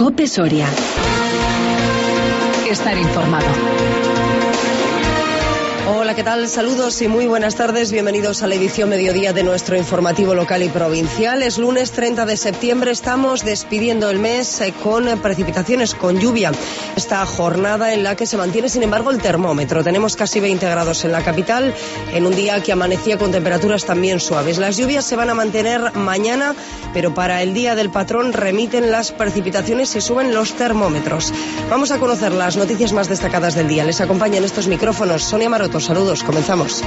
COPE Soria. Estar informado. Hola, ¿qué tal? Saludos y muy buenas tardes. Bienvenidos a la edición mediodía de nuestro informativo local y provincial. Es lunes 30 de septiembre. Estamos despidiendo el mes con precipitaciones, con lluvia. Esta jornada en la que se mantiene, sin embargo, el termómetro. Tenemos casi 20 grados en la capital, en un día que amanecía con temperaturas también suaves. Las lluvias se van a mantener mañana, pero para el día del patrón remiten las precipitaciones y suben los termómetros. Vamos a conocer las noticias más destacadas del día. Les acompaña en estos micrófonos Sonia Maroto. Saludos, comenzamos.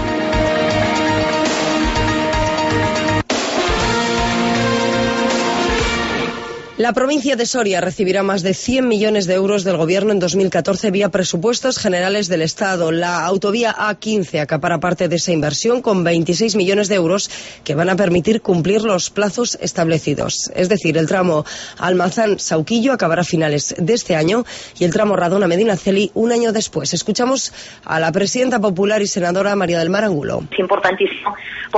La provincia de Soria recibirá más de 100 millones de euros del Gobierno en 2014 vía presupuestos generales del Estado. La autovía A15 acapara parte de esa inversión con 26 millones de euros que van a permitir cumplir los plazos establecidos. Es decir, el tramo Almazán-Sauquillo acabará a finales de este año y el tramo Radona-Medinaceli un año después. Escuchamos a la presidenta popular y senadora María del Mar Angulo. Es importantísimo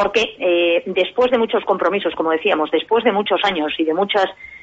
porque después de muchos compromisos, como decíamos, después de muchos años y de muchas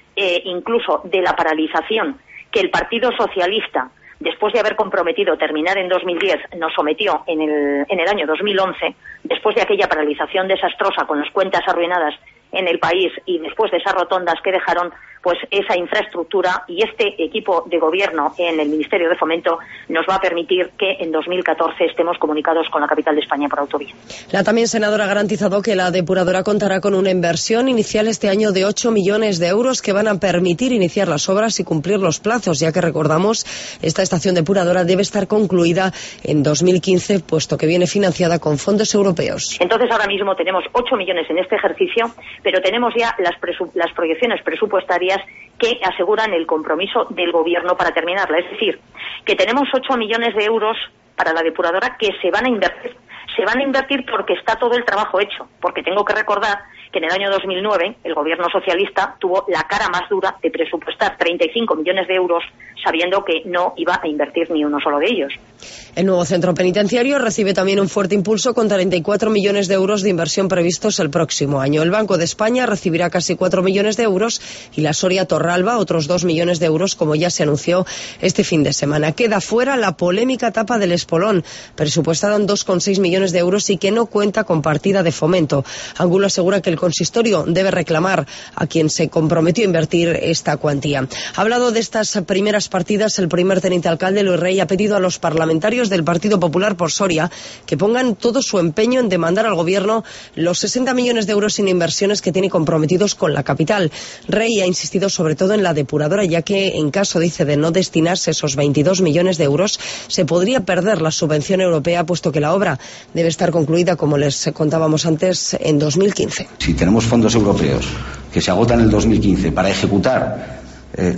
incluso de la paralización que el Partido Socialista, después de haber comprometido terminar en 2010, nos sometió en el año 2011, después de aquella paralización desastrosa con las cuentas arruinadas en el país y después de esas rotondas que dejaron, pues esa infraestructura y este equipo de gobierno en el Ministerio de Fomento nos va a permitir que en 2014 estemos comunicados con la capital de España por autovía. La también senadora ha garantizado que la depuradora contará con una inversión inicial este año de 8 millones de euros que van a permitir iniciar las obras y cumplir los plazos, ya que recordamos, esta estación depuradora debe estar concluida en 2015, puesto que viene financiada con fondos europeos. Entonces ahora mismo tenemos 8 millones en este ejercicio, pero tenemos ya las proyecciones presupuestarias que aseguran el compromiso del Gobierno para terminarla. Es decir, que tenemos 8 millones de euros para la depuradora que se van a invertir. Se van a invertir porque está todo el trabajo hecho. Porque tengo que recordar que en el año 2009 el Gobierno socialista tuvo la cara más dura de presupuestar 35 millones de euros sabiendo que no iba a invertir ni uno solo de ellos. El nuevo centro penitenciario recibe también un fuerte impulso con 34 millones de euros de inversión previstos el próximo año. El Banco de España recibirá casi 4 millones de euros y la Soria Torralba otros 2 millones de euros, como ya se anunció este fin de semana. Queda fuera la polémica tapa del Espolón, presupuestada en 2,6 millones de euros y que no cuenta con partida de fomento. Angulo asegura que el consistorio debe reclamar a quien se comprometió a invertir esta cuantía. Ha hablado de estas primeras partidas el primer teniente alcalde Luis Rey. Ha pedido a los parlamentarios del Partido Popular por Soria que pongan todo su empeño en demandar al Gobierno los 60 millones de euros en inversiones que tiene comprometidos con la capital. Rey ha insistido sobre todo en la depuradora, ya que en caso, dice, de no destinarse esos 22 millones de euros, se podría perder la subvención europea, puesto que la obra debe estar concluida, como les contábamos antes, en 2015. Si tenemos fondos europeos que se agotan en el 2015 para ejecutar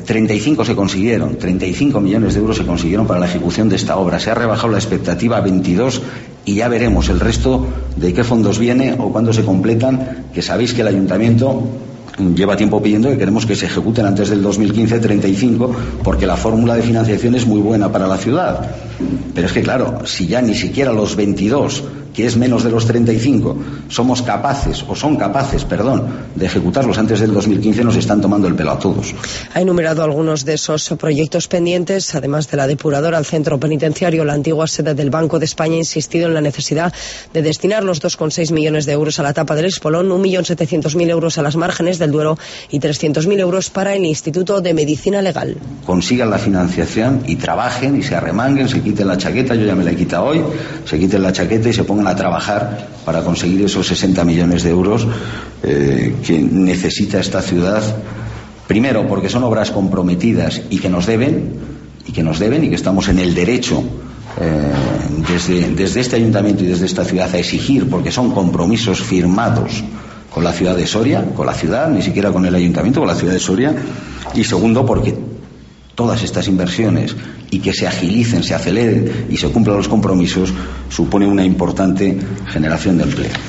35 se consiguieron, 35 millones de euros se consiguieron para la ejecución de esta obra. Se ha rebajado la expectativa a 22 y ya veremos el resto de qué fondos viene o cuándo se completan, que sabéis que el Ayuntamiento lleva tiempo pidiendo que queremos que se ejecuten antes del 2015 35, porque la fórmula de financiación es muy buena para la ciudad. Pero es que claro, si ya ni siquiera los 22, que es menos de los 35, somos capaces, de ejecutarlos antes del 2015, nos están tomando el pelo a todos. Ha enumerado algunos de esos proyectos pendientes, además de la depuradora, al centro penitenciario, la antigua sede del Banco de España. Ha insistido en la necesidad de destinar los 2,6 millones de euros a la tapa del Espolón, 1.700.000 euros a las márgenes del Duero y 300.000 euros para el Instituto de Medicina Legal. Consigan la financiación y trabajen y se arremanguen, se quiten la chaqueta, yo ya me la he quitado hoy, se quiten la chaqueta y se pongan a trabajar para conseguir esos 60 millones de euros que necesita esta ciudad, primero porque son obras comprometidas y que nos deben y que estamos en el derecho desde este ayuntamiento y desde esta ciudad a exigir, porque son compromisos firmados con la ciudad de Soria, con la ciudad, ni siquiera con el ayuntamiento, con la ciudad de Soria. Y segundo, porque todas estas inversiones y que se agilicen, se aceleren y se cumplan los compromisos supone una importante generación de empleo.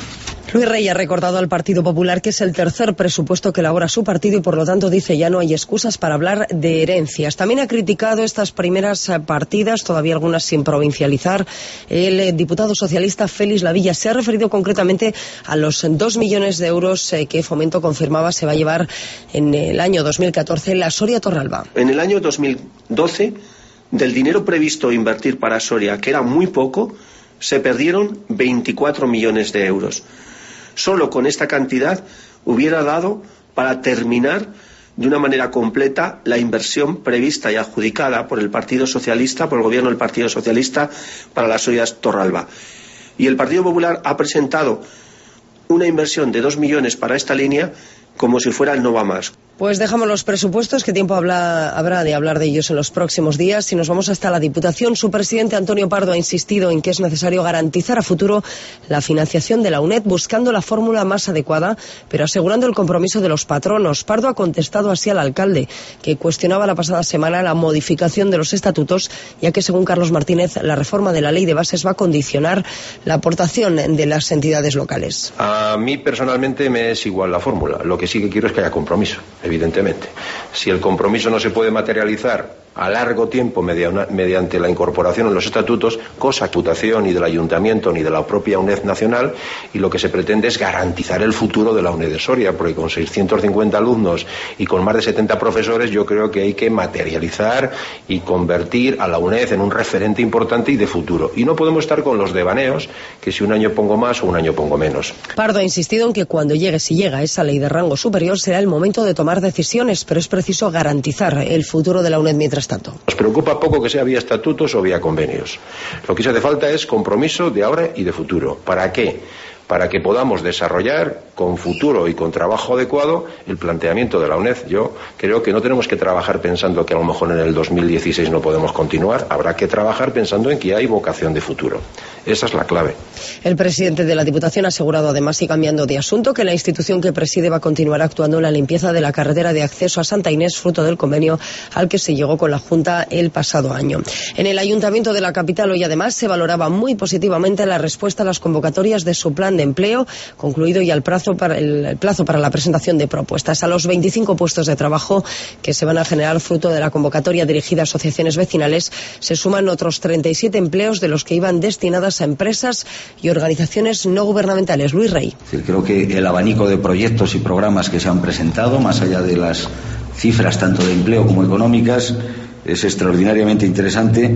Luis Rey ha recordado al Partido Popular que es el tercer presupuesto que elabora su partido y por lo tanto dice ya no hay excusas para hablar de herencias. También ha criticado estas primeras partidas, todavía algunas sin provincializar. El diputado socialista Félix Lavilla se ha referido concretamente a los 2 millones de euros que Fomento confirmaba se va a llevar en el año 2014 la Soria Torralba. En el año 2012, del dinero previsto invertir para Soria, que era muy poco, se perdieron 24 millones de euros. Solo con esta cantidad hubiera dado para terminar de una manera completa la inversión prevista y adjudicada por el Partido Socialista, por el gobierno del Partido Socialista, para las Sorias Torralba. Y el Partido Popular ha presentado una inversión de 2 millones para esta línea como si fuera el no va más. Pues dejamos los presupuestos, que tiempo habrá de hablar de ellos en los próximos días. Y nos vamos hasta la Diputación. Su presidente Antonio Pardo ha insistido en que es necesario garantizar a futuro la financiación de la UNED, buscando la fórmula más adecuada, pero asegurando el compromiso de los patronos. Pardo ha contestado así al alcalde, que cuestionaba la pasada semana la modificación de los estatutos, ya que según Carlos Martínez, la reforma de la ley de bases va a condicionar la aportación de las entidades locales. A mí personalmente me es igual la fórmula. Lo que sí que quiero es que haya compromiso, evidentemente. Si el compromiso no se puede materializar a largo tiempo mediante la incorporación en los estatutos, cosa Diputación y del Ayuntamiento ni de la propia UNED nacional, y lo que se pretende es garantizar el futuro de la UNED de Soria, porque con 650 alumnos y con más de 70 profesores yo creo que hay que materializar y convertir a la UNED en un referente importante y de futuro. Y no podemos estar con los devaneos, que si un año pongo más o un año pongo menos. Pardo ha insistido en que cuando llegue, si llega esa ley de rango superior, será el momento de tomar decisiones, pero es preciso garantizar el futuro de la UNED mientras tanto. Nos preocupa poco que sea vía estatutos o vía convenios. Lo que se hace falta es compromiso de ahora y de futuro. ¿Para qué? Para que podamos desarrollar con futuro y con trabajo adecuado el planteamiento de la UNED. Yo creo que no tenemos que trabajar pensando que a lo mejor en el 2016 no podemos continuar. Habrá que trabajar pensando en que hay vocación de futuro. Esa es la clave. El presidente de la Diputación ha asegurado además, y cambiando de asunto, que la institución que preside va a continuar actuando en la limpieza de la carretera de acceso a Santa Inés, fruto del convenio al que se llegó con la Junta el pasado año. En el Ayuntamiento de la capital hoy además se valoraba muy positivamente la respuesta a las convocatorias de su plan de empleo, concluido ya el plazo para la presentación de propuestas. A los 25 puestos de trabajo que se van a generar fruto de la convocatoria dirigida a asociaciones vecinales se suman otros 37 empleos, de los que iban destinadas a empresas y organizaciones no gubernamentales. Luis Rey. Creo que el abanico de proyectos y programas que se han presentado, más allá de las cifras tanto de empleo como económicas, es extraordinariamente interesante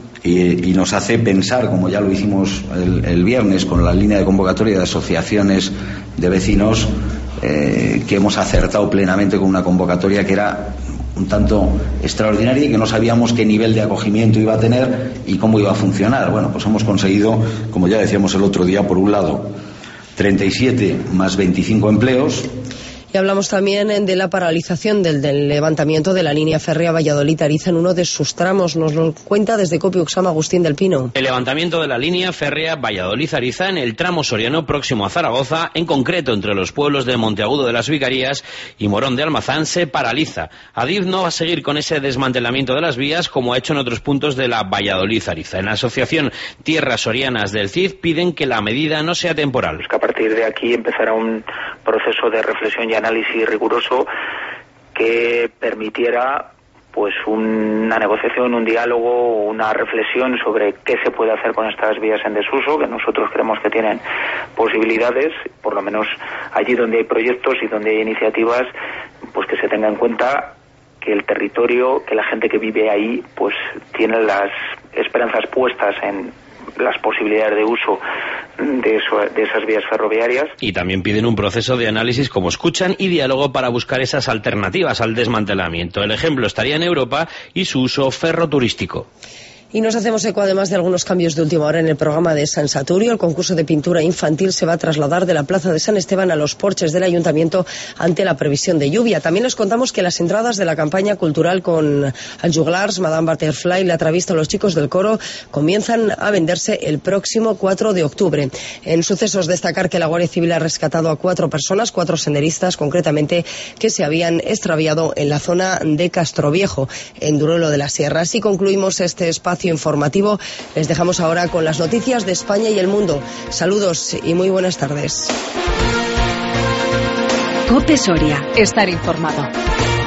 y nos hace pensar, como ya lo hicimos el viernes con la línea de convocatoria de asociaciones de vecinos, que hemos acertado plenamente con una convocatoria que era un tanto extraordinaria y que no sabíamos qué nivel de acogimiento iba a tener y cómo iba a funcionar. Bueno, pues hemos conseguido, como ya decíamos el otro día, por un lado 37 más 25 empleos. Y hablamos también de la paralización del levantamiento de la línea férrea Valladolid-Ariza en uno de sus tramos. Nos lo cuenta desde Copiuxam Agustín del Pino. El levantamiento de la línea férrea Valladolid-Ariza en el tramo soriano próximo a Zaragoza, en concreto entre los pueblos de Monteagudo de las Vicarías y Morón de Almazán, se paraliza. Adif no va a seguir con ese desmantelamiento de las vías como ha hecho en otros puntos de la Valladolid-Ariza. En la asociación Tierras Sorianas del CID piden que la medida no sea temporal. Que a partir de aquí empezará un proceso de reflexión y análisis riguroso que permitiera pues una negociación, un diálogo, una reflexión sobre qué se puede hacer con estas vías en desuso, que nosotros creemos que tienen posibilidades, por lo menos allí donde hay proyectos y donde hay iniciativas, pues que se tenga en cuenta que el territorio, que la gente que vive ahí, pues tiene las esperanzas puestas en las posibilidades de uso de esas vías ferroviarias. Y también piden un proceso de análisis, como escuchan, y diálogo para buscar esas alternativas al desmantelamiento. El ejemplo estaría en Europa y su uso ferroturístico. Y nos hacemos eco además de algunos cambios de última hora en el programa de San Saturio. El concurso de pintura infantil se va a trasladar de la Plaza de San Esteban a los porches del Ayuntamiento ante la previsión de lluvia. También les contamos que las entradas de la campaña cultural con Els Joglars, Madame Butterfly, La Travista, Los Chicos del Coro comienzan a venderse el próximo 4 de octubre. En sucesos, destacar que la Guardia Civil ha rescatado a 4 personas, 4 senderistas concretamente, que se habían extraviado en la zona de Castroviejo, en Duruelo de la Sierra. Así concluimos este espacio espacio informativo. Les dejamos ahora con las noticias de España y el mundo. Saludos y muy buenas tardes. COPE Soria. Estar informado.